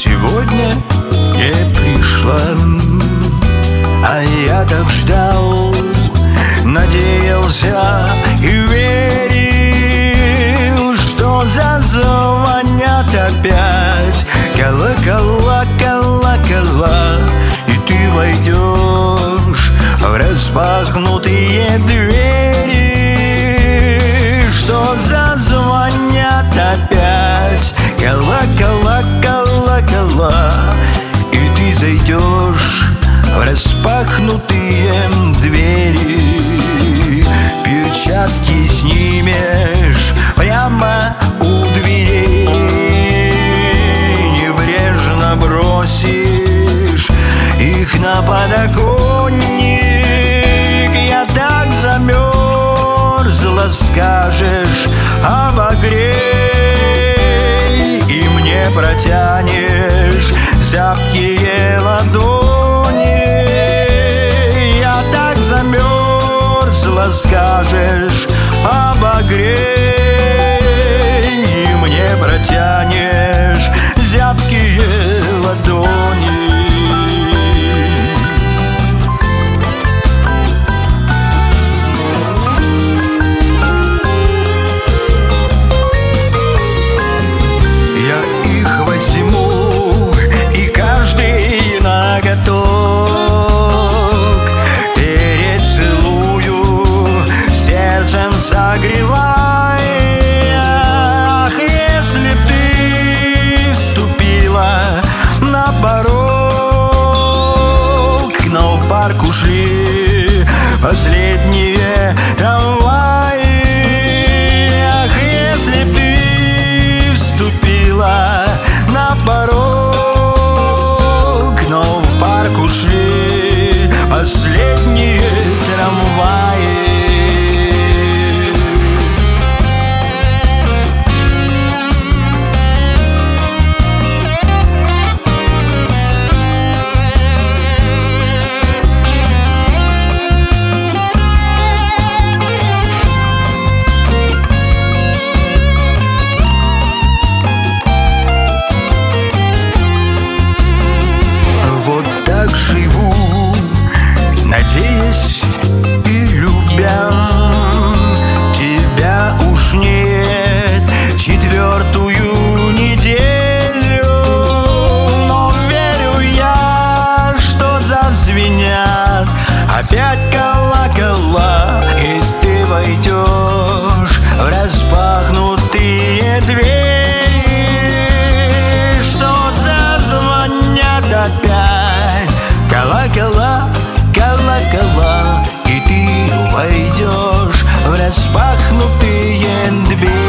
сегодня не пришла. А я так ждал, надеялся и верил, что зазвонят опять колокола, колокола, и ты войдешь в распахнутые двери, что зазвонят опять колокола, колокола, и ты зайдешь в распахнутые двери. Перчатки снимешь прямо у дверей, небрежно бросишь их на подоконник. Я так замерзла, скажешь, обогрей, и мне протянешь зябкие ладони. Я так замерзла, скажешь, обогрей, и мне протянешь зябкие ладони. Согревай, ах, если б ты вступила на порог, но в парк ушли последние трамваи. Ах, если б ты вступила на порог, но в парк ушли последние трамваи. Живу, надеясь и любя, тебя уж нет четвертую неделю. Но верю я, что зазвенят опять колокола, и ты войдешь в распахнутые двери, что зазвонят опять колокола, колокола, и ты войдешь в распахнутые двери.